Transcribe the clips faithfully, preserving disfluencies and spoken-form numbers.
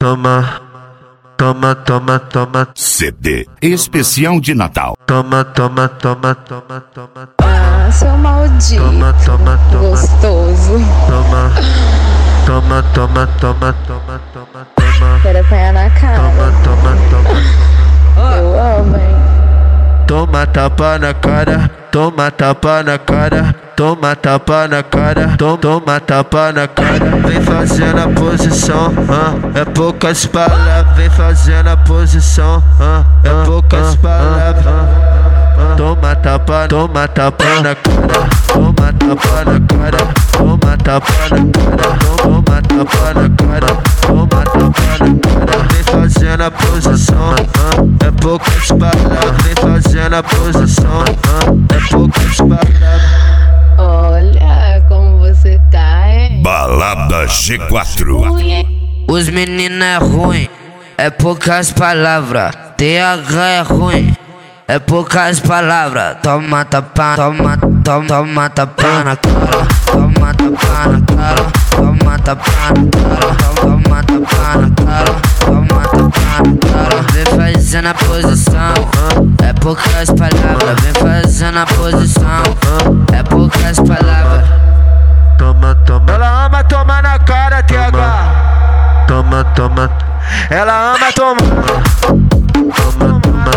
Toma, toma, toma, toma. C D especial de Natal. Toma, toma, toma, toma, toma. Ah, seu maldito. Toma, toma, toma. Gostoso. Toma, toma, toma, toma, toma, toma, toma. Quero apanhar na cara. Toma, toma, toma. Eu amo, hein? Toma tapa na cara, toma tapa na cara, toma tapa na cara, toma, toma tapa na cara. Vem fazendo a posição, ah, é poucas palavras. Vem fazendo a posição, ah, é poucas palavras. Toma tapa, toma tapa na cara, toma tapa na cara, toma tapa na cara, toma tapa na cara, toma tapa na cara. Vem fazendo a posição, ah, é poucas palavras. Vem fazendo a posição, ah, é poucas palavras. Olha como você tá, hein? Balada G quatro. Os meninos é ruim, é poucas palavras. T H é ruim, é poucas palavras. Toma tapa, toma, toma, toma tapa na cara, toma tapa na cara, toma tapa na cara, toma tapa na cara, toma tapa na cara. Vem fazendo a posição, é poucas palavras. Vem fazendo a posição, é poucas palavras. Toma, toma, Ela ama tomar na cara, T H. toma, toma, Ela ama tomar. toma, toma,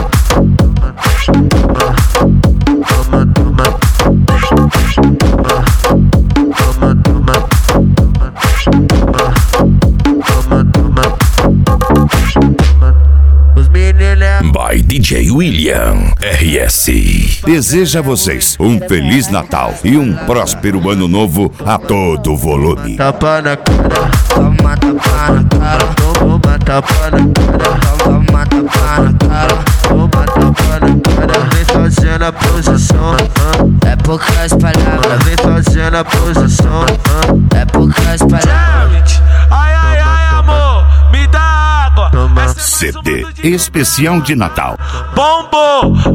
toma, toma, toma, toma, toma, toma. Os meninos é By D J William R S. Deseja a vocês um Feliz Natal e um próspero Ano Novo a todo volume. tapa na cara, Toma tapa na cara, toma tapa na cara, toma tapa na cara. toma tapa na cara. Vem fazendo a posição, ah, É poucas palavras, vem fazendo a posição, ah, é poucas palavras. Ai, ai, ai, amor, me dá água. toma. C D especial de Natal. Bombou,